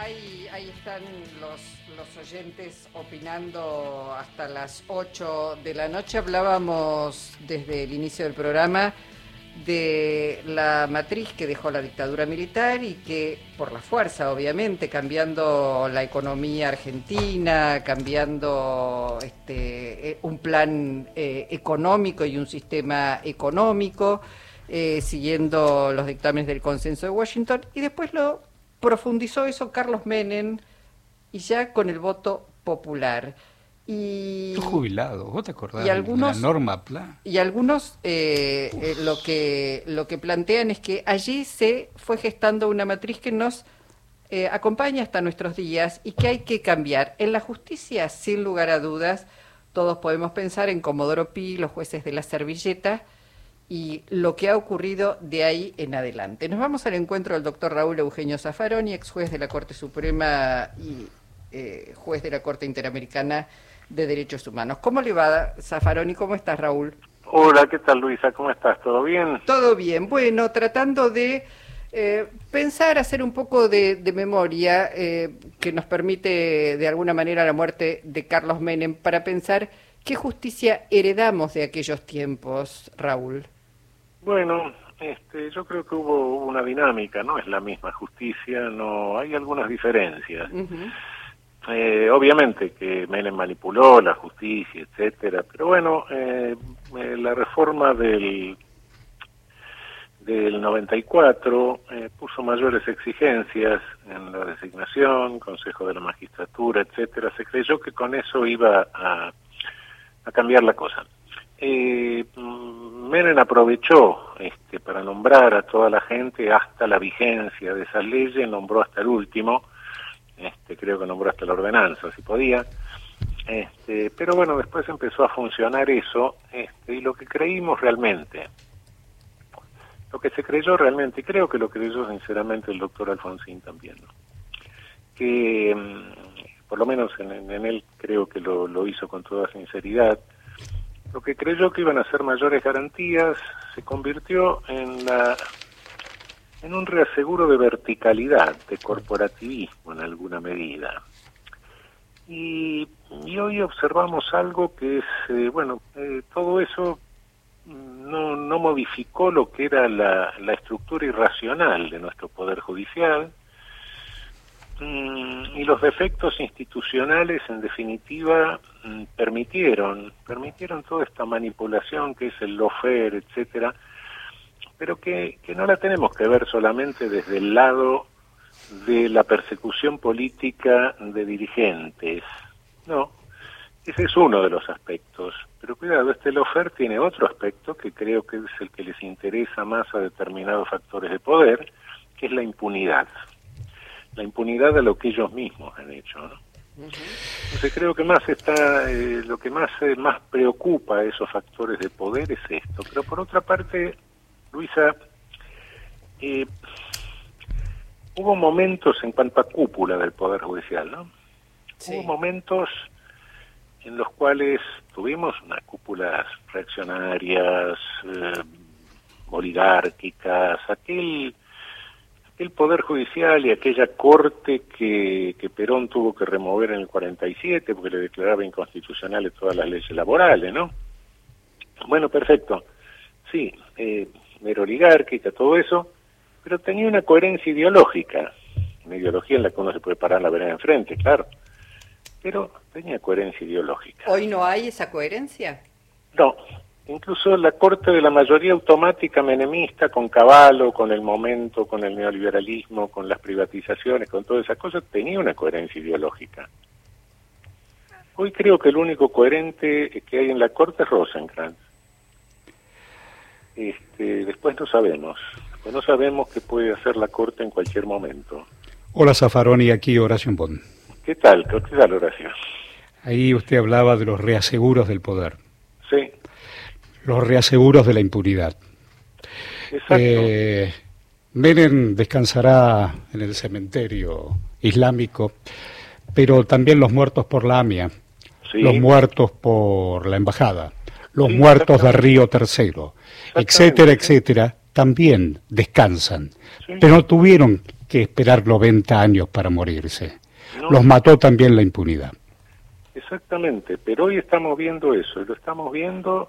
Ahí están los oyentes opinando hasta las 8 de la noche. Hablábamos desde el inicio del programa de la matriz que dejó la dictadura militar y que, por la fuerza, obviamente, cambiando la economía argentina, cambiando un plan económico y un sistema económico, siguiendo los dictámenes del consenso de Washington, y después lo profundizó eso Carlos Menem, y ya con el voto popular. Y los jubilados, ¿vos te acordás algunos, de la norma PLA? Y algunos lo que plantean es que allí se fue gestando una matriz que nos acompaña hasta nuestros días y que hay que cambiar. En la justicia, sin lugar a dudas, todos podemos pensar en Comodoro Pi, los jueces de la servilleta, y lo que ha ocurrido de ahí en adelante. Nos vamos al encuentro del doctor Raúl Eugenio Zaffaroni, ex juez de la Corte Suprema y juez de la Corte Interamericana de Derechos Humanos. ¿Cómo le va, Zaffaroni? ¿Cómo estás, Raúl? Hola, ¿qué tal, Luisa? ¿Cómo estás? ¿Todo bien? Todo bien. Bueno, tratando de pensar, hacer un poco de memoria que nos permite, de alguna manera, la muerte de Carlos Menem, para pensar qué justicia heredamos de aquellos tiempos, Raúl. Bueno, yo creo que hubo una dinámica, no es la misma justicia, no hay algunas diferencias. Obviamente que Menem manipuló la justicia, etcétera, pero bueno, la reforma del 94 puso mayores exigencias en la designación, Consejo de la Magistratura, etcétera. Se creyó que con eso iba a cambiar la cosa. Menem aprovechó para nombrar a toda la gente hasta la vigencia de esas leyes, nombró hasta el último, creo que nombró hasta la ordenanza, si podía, pero bueno, después empezó a funcionar eso, y lo que creímos realmente, lo que se creyó realmente, y creo que lo creyó sinceramente el doctor Alfonsín también, ¿no? Que por lo menos en él creo que lo hizo con toda sinceridad. Lo que creyó que iban a ser mayores garantías se convirtió en un reaseguro de verticalidad, de corporativismo en alguna medida. Y hoy observamos algo que es, todo eso no modificó lo que era la estructura irracional de nuestro Poder Judicial, y los defectos institucionales, en definitiva, permitieron toda esta manipulación que es el lawfare, etcétera, pero que no la tenemos que ver solamente desde el lado de la persecución política de dirigentes. No, ese es uno de los aspectos. Pero cuidado, este lawfare tiene otro aspecto que creo que es el que les interesa más a determinados factores de poder, que es la impunidad. La impunidad a lo que ellos mismos han hecho, ¿no? Entonces creo que más lo que más preocupa a esos factores de poder es esto. Pero por otra parte, Luisa, hubo momentos en cuanto a cúpula del Poder Judicial, ¿no? Sí. Hubo momentos en los cuales tuvimos unas cúpulas reaccionarias, oligárquicas, aquel Poder Judicial y aquella corte que Perón tuvo que remover en el 47 porque le declaraba inconstitucionales todas las leyes laborales, ¿no? Bueno, perfecto. Sí, era oligárquica, todo eso, pero tenía una coherencia ideológica, una ideología en la que uno se puede parar la vereda enfrente, claro, pero tenía coherencia ideológica. ¿Hoy no hay esa coherencia? No. Incluso la corte de la mayoría automática menemista, con Cavallo, con el momento, con el neoliberalismo, con las privatizaciones, con todas esas cosas, tenía una coherencia ideológica. Hoy creo que el único coherente que hay en la corte es Rosenkrantz. Después no sabemos. Después no sabemos qué puede hacer la corte en cualquier momento. Hola, Zaffaroni, aquí Horacio Bon. ¿Qué tal? ¿Qué tal, Horacio? Ahí usted hablaba de los reaseguros del poder. Sí. Los reaseguros de la impunidad. Exacto. Menem descansará en el cementerio islámico, pero también los muertos por la AMIA, sí, los muertos por la embajada, los sí, muertos de Río Tercero, etcétera, etcétera, también descansan, sí, pero no tuvieron que esperar 90 años para morirse. No. Los mató también la impunidad. Exactamente, pero hoy estamos viendo eso, lo estamos viendo,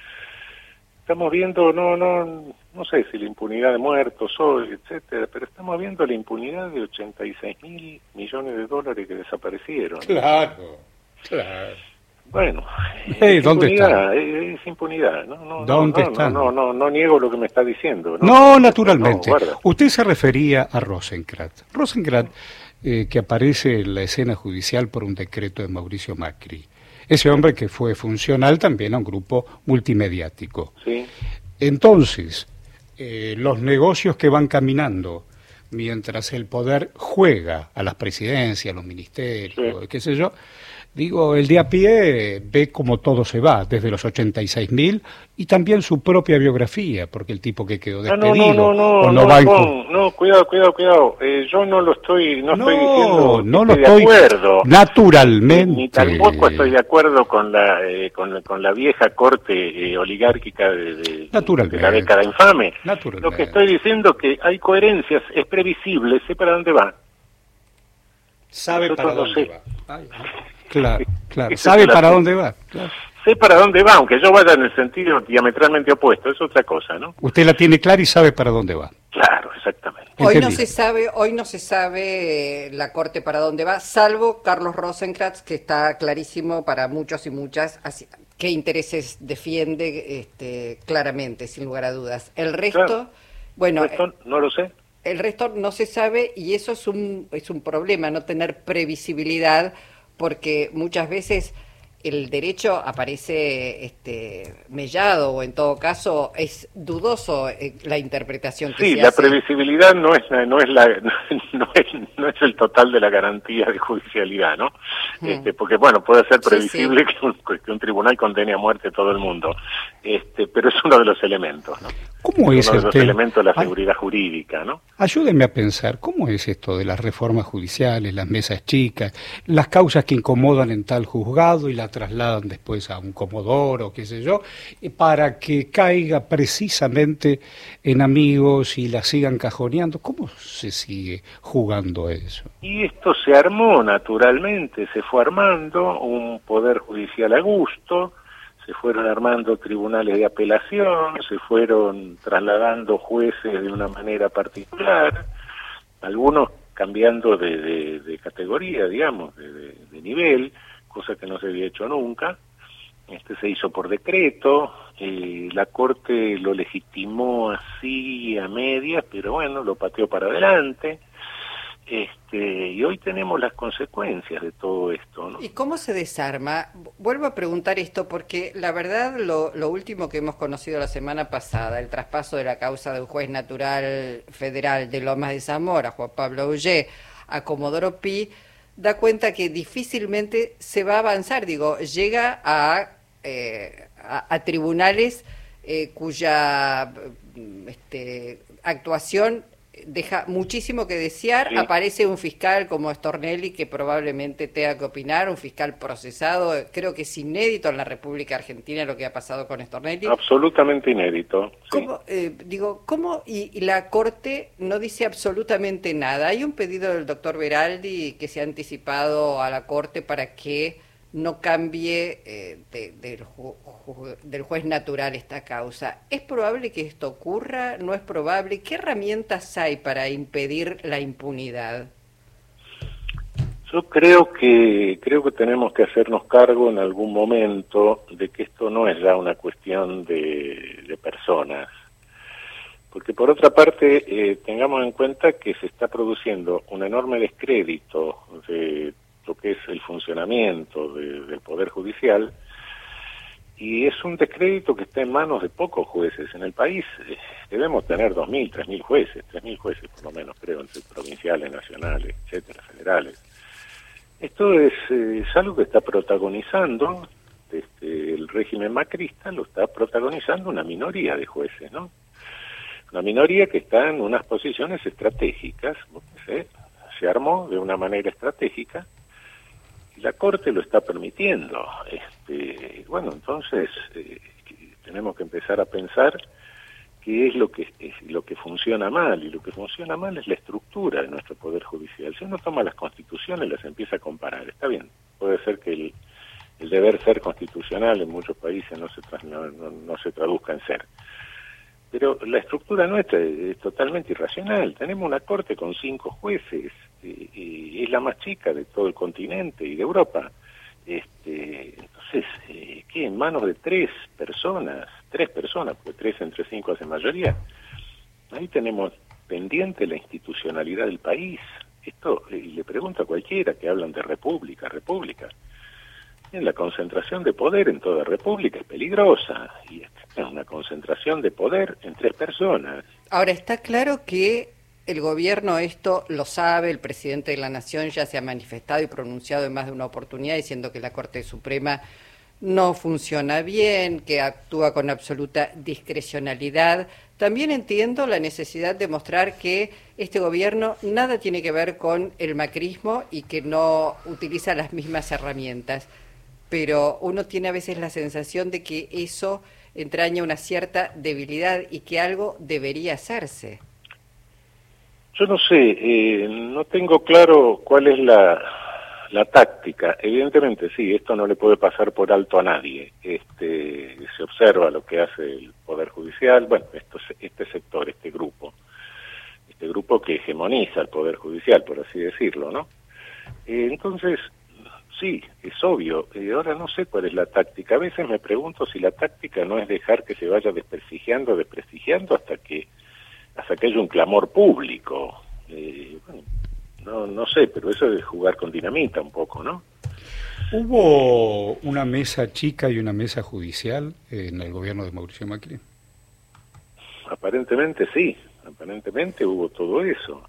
no sé si la impunidad de muertos hoy, etcétera, pero estamos viendo la impunidad de 86.000 millones de dólares que desaparecieron. Claro. Bueno, ¿dónde está? Es impunidad, ¿Dónde están? No niego lo que me está diciendo. No, naturalmente. Usted se refería a Rosenkrantz. Rosenkrantz, que aparece en la escena judicial por un decreto de Mauricio Macri. Ese hombre que fue funcional también a un grupo multimediático. Sí. Entonces, los negocios que van caminando mientras el poder juega a las presidencias, a los ministerios, qué sé yo, digo, el de a pie ve cómo todo se va, desde los 86.000 y también su propia biografía, porque el tipo que quedó despedido cuidado. Yo no lo estoy, no estoy diciendo no que lo estoy de acuerdo. Naturalmente. Ni tampoco estoy de acuerdo con la vieja corte oligárquica de la década infame. Lo que estoy diciendo es que hay coherencias, es previsible, sé para dónde va. Sabe para dónde va. Claro. ¿Sabe para dónde va? Claro. Sé para dónde va, aunque yo vaya en el sentido diametralmente opuesto, es otra cosa, ¿no? Usted la tiene clara y sabe para dónde va. Claro, exactamente. Hoy no se sabe la Corte para dónde va, salvo Carlos Rosenkrantz, que está clarísimo para muchos y muchas qué intereses defiende claramente, sin lugar a dudas. El resto, no lo sé. El resto no se sabe y eso es un problema, no tener previsibilidad, porque muchas veces el derecho aparece mellado o en todo caso es dudoso la interpretación que se hace. Sí, la previsibilidad no es el total de la garantía de judicialidad, ¿no? Porque bueno, puede ser previsible que un tribunal condene a muerte a todo el mundo, pero es uno de los elementos, ¿no? ¿Cómo es uno de los elementos de la seguridad jurídica, ¿no? Ayúdenme a pensar, ¿cómo es esto de las reformas judiciales, las mesas chicas, las causas que incomodan en tal juzgado y la trasladan después a un comodoro, qué sé yo, para que caiga precisamente en amigos y la sigan cajoneando? ¿Cómo se sigue jugando eso? Y esto se armó naturalmente, se fue armando un poder judicial a gusto, se fueron armando tribunales de apelación, se fueron trasladando jueces de una manera particular, algunos cambiando de categoría, digamos, de nivel, cosa que no se había hecho nunca. Se hizo por decreto, la Corte lo legitimó así a medias, pero bueno, lo pateó para adelante. Y hoy tenemos las consecuencias de todo esto, ¿no? ¿Y cómo se desarma? Vuelvo a preguntar esto porque la verdad lo último que hemos conocido la semana pasada, el traspaso de la causa de un juez natural federal de Lomas de Zamora, Juan Pablo Aullé, a Comodoro Pi, da cuenta que difícilmente se va a avanzar, llega a tribunales cuya actuación deja muchísimo que desear. Sí. Aparece un fiscal como Stornelli que probablemente tenga que opinar, un fiscal procesado, creo que es inédito en la República Argentina lo que ha pasado con Stornelli. Absolutamente inédito. ¿Cómo, ¿cómo y la Corte no dice absolutamente nada? Hay un pedido del doctor Beraldi que se ha anticipado a la Corte para que no cambie del juez natural esta causa. ¿Es probable que esto ocurra? ¿No es probable? ¿Qué herramientas hay para impedir la impunidad? Yo creo que tenemos que hacernos cargo en algún momento de que esto no es ya una cuestión de personas. Porque por otra parte, tengamos en cuenta que se está produciendo un enorme descrédito de lo que es el funcionamiento del Poder Judicial, y es un descrédito que está en manos de pocos jueces. En el país debemos tener 2.000, 3.000 jueces, 3.000 jueces por lo menos, creo, entre provinciales, nacionales, etcétera, federales. Esto es algo que está protagonizando el régimen macrista, lo está protagonizando una minoría de jueces, ¿no? Una minoría que está en unas posiciones estratégicas, se armó de una manera estratégica, y la Corte lo está permitiendo. Bueno, entonces tenemos que empezar a pensar qué es lo que funciona mal, y lo que funciona mal es la estructura de nuestro Poder Judicial. Si uno toma las constituciones y las empieza a comparar, está bien, puede ser que el deber ser constitucional en muchos países no se traduzca en ser. Pero la estructura nuestra es totalmente irracional. Tenemos una corte con 5 jueces, y es la más chica de todo el continente y de Europa. Entonces, ¿qué? En manos de 3 personas, porque 3 entre 5 hace mayoría. Ahí tenemos pendiente la institucionalidad del país. Esto, y le pregunto a cualquiera que hablan de república. La concentración de poder en toda república es peligrosa, y es una concentración de poder en 3 personas. Ahora, está claro que el gobierno esto lo sabe, el presidente de la Nación ya se ha manifestado y pronunciado en más de una oportunidad diciendo que la Corte Suprema no funciona bien, que actúa con absoluta discrecionalidad. También entiendo la necesidad de mostrar que este gobierno nada tiene que ver con el macrismo y que no utiliza las mismas herramientas. Pero uno tiene a veces la sensación de que eso entraña una cierta debilidad y que algo debería hacerse. Yo no sé, no tengo claro cuál es la táctica. Evidentemente sí, esto no le puede pasar por alto a nadie. Se observa lo que hace el Poder Judicial, bueno, este sector, este grupo que hegemoniza el Poder Judicial, por así decirlo, ¿no? Entonces, sí, es obvio. Ahora no sé cuál es la táctica. A veces me pregunto si la táctica no es dejar que se vaya desprestigiando hasta que haya un clamor público. Bueno, no sé, pero eso es jugar con dinamita un poco, ¿no? ¿Hubo una mesa chica y una mesa judicial en el gobierno de Mauricio Macri? Aparentemente sí, hubo todo eso.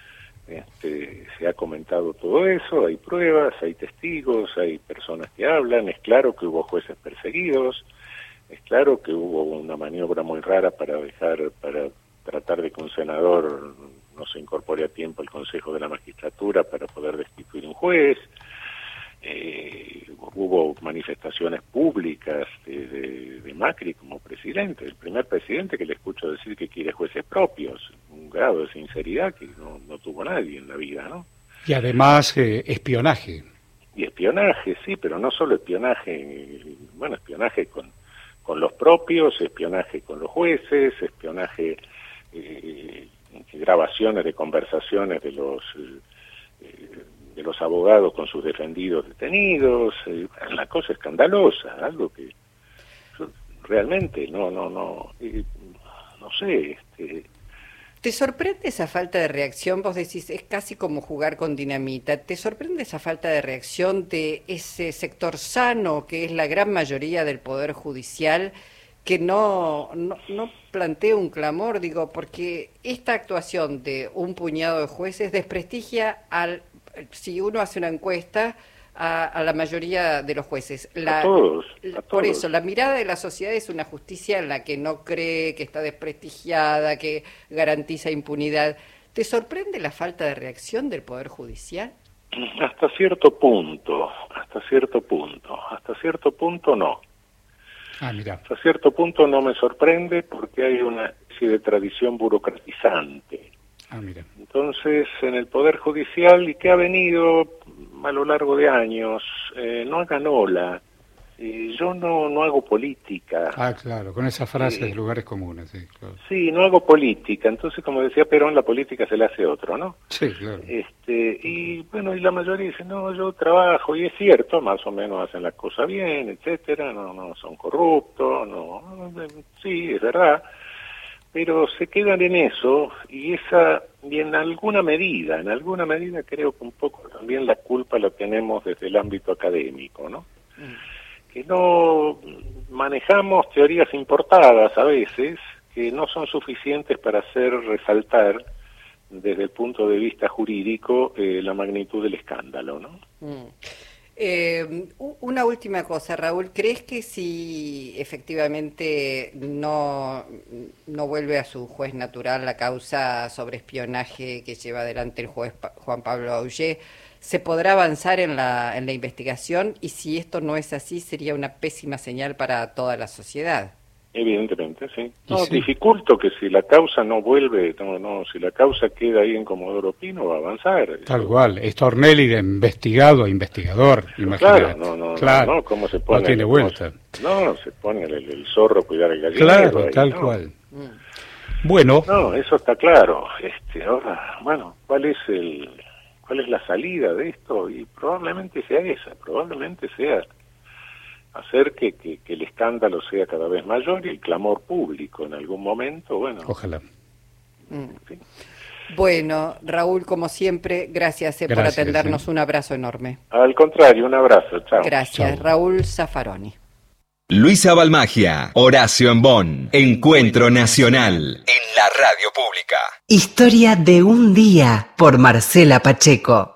Se ha comentado todo eso, hay pruebas, hay testigos, hay personas que hablan, es claro que hubo jueces perseguidos, es claro que hubo una maniobra muy rara para tratar de que un senador no se incorpore a tiempo al Consejo de la Magistratura para poder destituir un juez. Hubo manifestaciones públicas de Macri como presidente, el primer presidente que le escucho decir que quiere jueces propios, un grado de sinceridad que no tuvo nadie en la vida, ¿no? Y además espionaje. Y espionaje, sí, pero no solo espionaje, bueno, espionaje con los propios, espionaje con los jueces, espionaje, grabaciones de conversaciones de los abogados con sus defendidos detenidos, una cosa escandalosa, algo que realmente no sé. ¿Te sorprende esa falta de reacción? Vos decís, es casi como jugar con dinamita. ¿Te sorprende esa falta de reacción de ese sector sano, que es la gran mayoría del Poder Judicial, que no plantea un clamor? Digo, porque esta actuación de un puñado de jueces desprestigia si uno hace una encuesta, a la mayoría de los jueces. A todos. Por eso, la mirada de la sociedad es una justicia en la que no cree, que está desprestigiada, que garantiza impunidad. ¿Te sorprende la falta de reacción del Poder Judicial? Hasta cierto punto no. Mira. Hasta cierto punto no me sorprende porque hay una especie de tradición burocratizante. Mira. Entonces, en el Poder Judicial, y que ha venido a lo largo de años, no hagan ola. Yo no hago política. Claro, con esa frase de lugares comunes, sí, claro. Sí, no hago política. Entonces, como decía Perón, la política se la hace otro, ¿no? Sí, claro. Y bueno, y la mayoría dice, no, yo trabajo, y es cierto, más o menos hacen las cosas bien, etcétera, no son corruptos, sí, es verdad. Pero se quedan en eso, y en alguna medida creo que un poco también la culpa la tenemos desde el ámbito académico, ¿no? Que no manejamos teorías importadas a veces, que no son suficientes para hacer resaltar desde el punto de vista jurídico la magnitud del escándalo, ¿no? Una última cosa, Raúl. ¿Crees que si efectivamente no vuelve a su juez natural la causa sobre espionaje que lleva adelante el juez Juan Pablo Augé, se podrá avanzar en la investigación? Y si esto no es así, sería una pésima señal para toda la sociedad. Evidentemente, sí. No, sí. Dificulto que si la causa no vuelve, si la causa queda ahí en Comodoro Pi, no va a avanzar. Tal cual, es Tornelli de investigado a investigador, imagínate. Claro, no, ¿cómo se pone? No tiene vuelta. No, se pone el zorro a cuidar el gallinero. Claro, ahí, tal cual. Bueno. No, eso está claro. Ahora, bueno, ¿cuál es la salida de esto? Y probablemente sea esa, hacer que el escándalo sea cada vez mayor y el clamor público en algún momento, bueno. Ojalá. Sí. Bueno, Raúl, como siempre, gracias por atendernos. Un abrazo enorme. Al contrario, un abrazo. Chao. Gracias. Chao. Raúl Zaffaroni. Luisa Balmagia, Horacio Embón, Encuentro Nacional, en la radio pública. Historia de un día, por Marcela Pacheco.